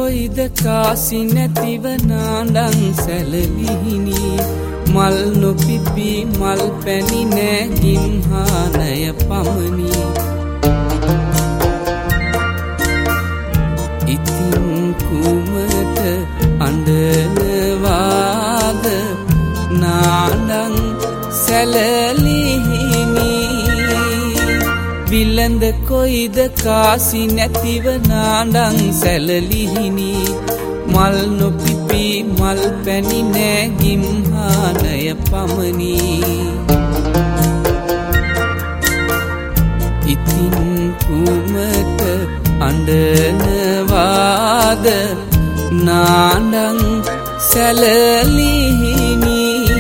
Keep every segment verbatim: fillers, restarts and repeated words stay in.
කොයිද කාසි නැතිව නාඩං සැලලිහිනි මල් නොපිපි මල් පැණි නෑ ගිම්හානය පමණි ඉතින් කුමට අඬනවාද නාඩං සැලලිහිනි විලඳ කොයිද කාසි නැතිව නාඩං සැලලිහිනි මල් නොපිපි මල් පැණි නෑ ගිම්හානය පමණි ඉතින් කුමට අඬනවාද නාඩං සැලලිහිනි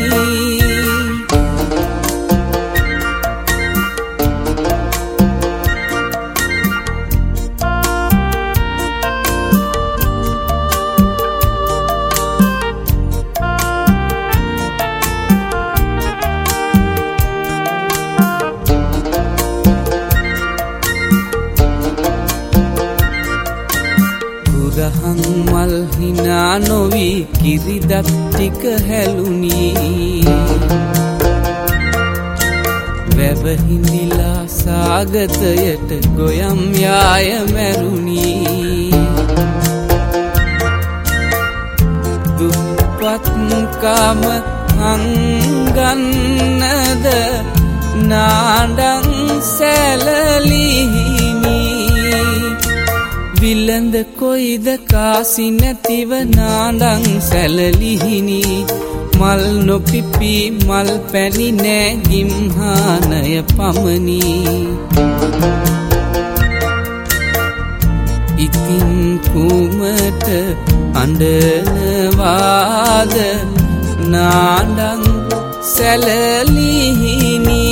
රහන් මල් හිනා නොවී කිරිදත් ටික හැලුනි වැව හිඳිලා සාගතයට ගොයම් යාය මැරුණි දුප්පත්කම හංගන්නද නාඩං සැලලිහිනි විලඳ කොයිද කාසි නැතිව නාඩං සැලලිහිනි මල් නොපිපි මල් පැණි නෑ ගිම්හානය පමණි ඉතින් කුමට අඬනවාද නාඩං සැලලිහිනි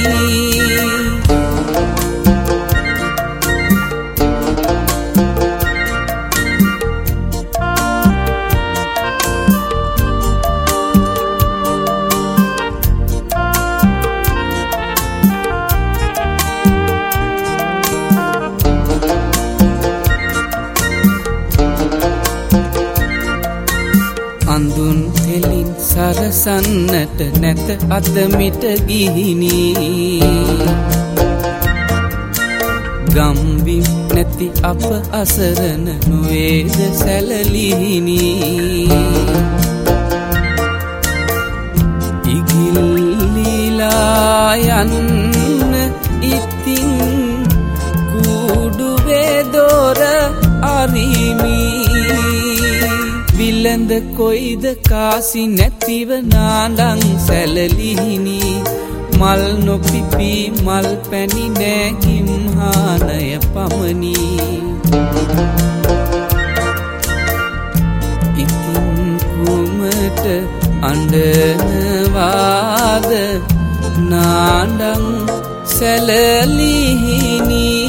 අඳුන් තෙලින් සරසන්නට නැත අතමිට ගිහිනි ගම්බිම් නැති අප අසරණ නොවේද සැලලිහිනි ඉගිල්ලිලා යන්න ඉතින් කුඩුවේ දොර අරිමි විලඳ කොයිද කාසි නැතිව නාඩං සැලලිහිනි මල් නොපිපි මල් පැණි නෑ ගිම්හානය පමණි ඉතින් කුමට අඬනවාද නාඩං සැලලිහිනි